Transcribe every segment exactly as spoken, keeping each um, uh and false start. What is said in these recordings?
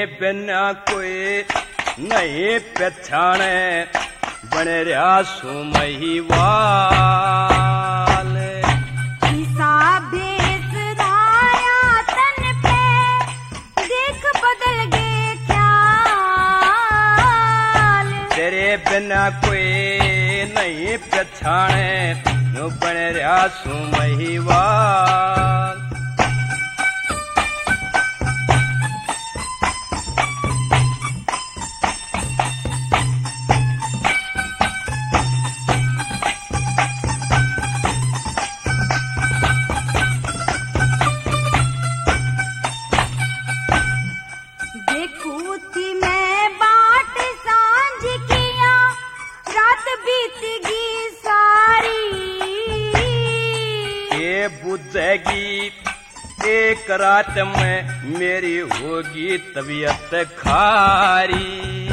बिना कोई नहीं पहचाने बन रहा सू महिवाल। ईसा भेस धाया तन पे देख बदल गए ख्याल। तेरे बिना कोई नहीं पहचाने बन रहा सू महिवाल। बुझेगी एक रात में मेरी होगी तबीयत खारी।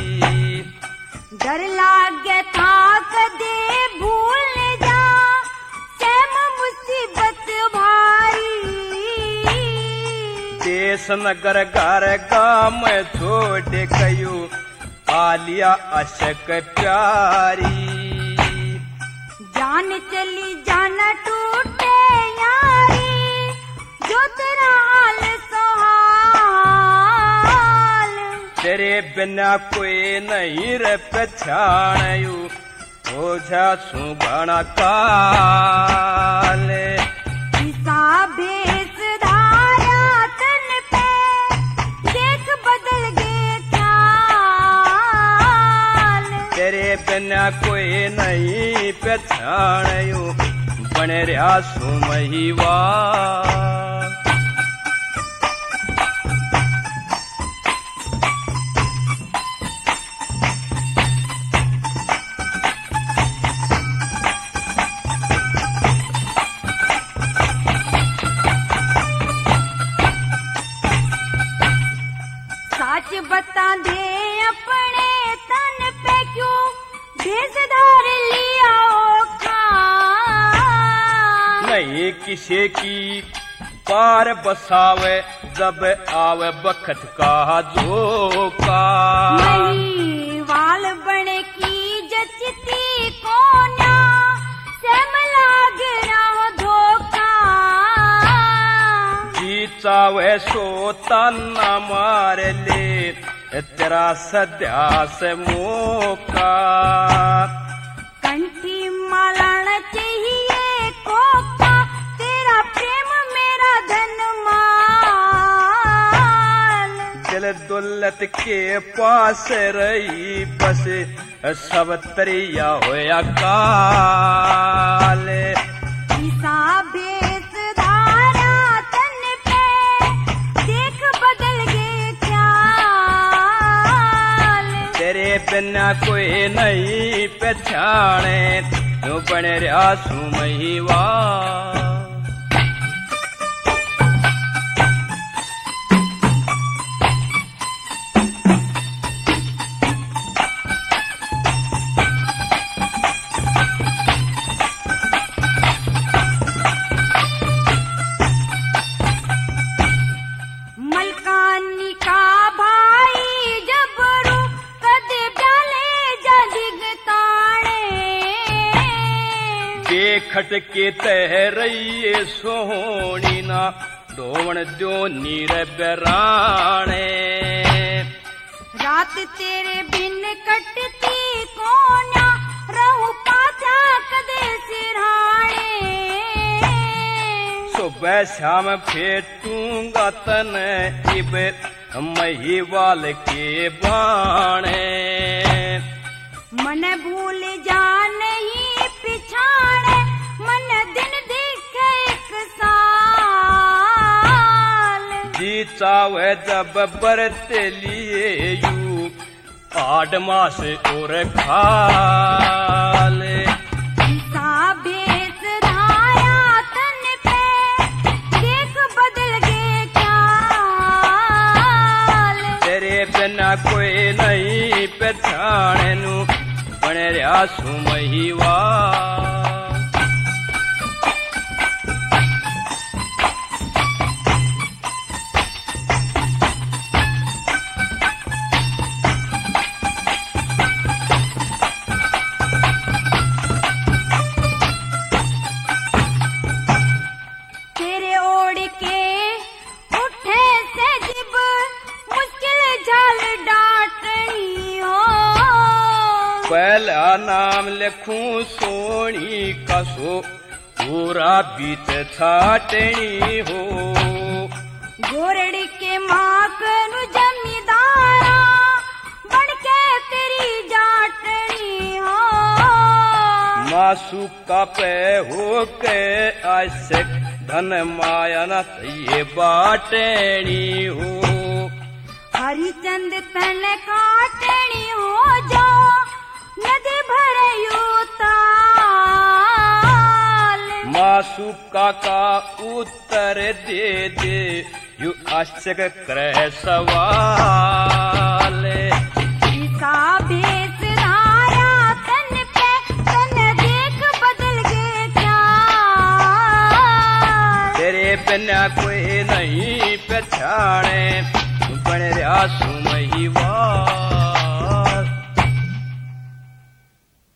डर लागे था कदे भूल जा सैम मुसीबत भारी। देश नगर घर गाम छोड़ गयो आलिया अशक प्यारी। जान चली जाना टूटे यारी जो तेरा हाल सुहाल। तेरे बिना कोई नहीं रे पहचानयू हो जा सुगणा काल। ईसा भेस धाया तन पे देख बदल गए ख्याल। तेरे बिना कोई नहीं पहचानयू बन रहा सू महिवाल। सच बता दे अपने तन पे क्यों भेस धार लिया नहीं किसी की पार बसावे जब आवे बखत का झोंका। वाल बने की जचती कोन्या सैम लाग रहा धोखा। जी चावे सो ताना मार ले तेरा सद्या से मौका। कंठी मालान चाहिए कोका तेरा प्रेम मेरा धन माल। दिल दौलत के पास रही बस सब तरिया होया काल। ईसा भेस धारा तन पे देख बदल गए ख्याल। तेरे बिना कोई नहीं पहचाने तू बन रहा सू महिवाल। मलकानी का भाई जबरू कदे डाले जा दिगताने। देखट के तह रही सोहनी ना धोवन जो नीर बेराने। रात तेरे बिन कटती कोन्या रहू पाछा कदे सिरहाने। सुबह शाम फेटूंगा तन इब महिवाल के बाणे। मन भूल जा नहीं पिछाड़े मन दिन दिखे एक साल। जी चावे जब बरत लिए यू आठ मास और खाल। ईसा भेस धाया तन पे देख बदल गए ख्याल। तेरे बिना कोई नहीं पहचाने नू बन रहा सू महिवाल। तेरा नाम लिखूं सोनी कसो पूरा बीत छाटनी हो। गोरड़ी के माकनु जमींदारा बन के तेरी जाटनी हो। मासू का पे हो के आशिक धन माया न ये बाटनी हो। हरिचंद तन काटनी हो जो नदी भरयू ताल। मासू काका उत्तर दे दे यू आशिक करे सवाल। ईसा भेस धारा तन पे तन देख बदल गए क्या। तेरे बिना कोई नहीं पहचाने बन रहा सुमही वाल।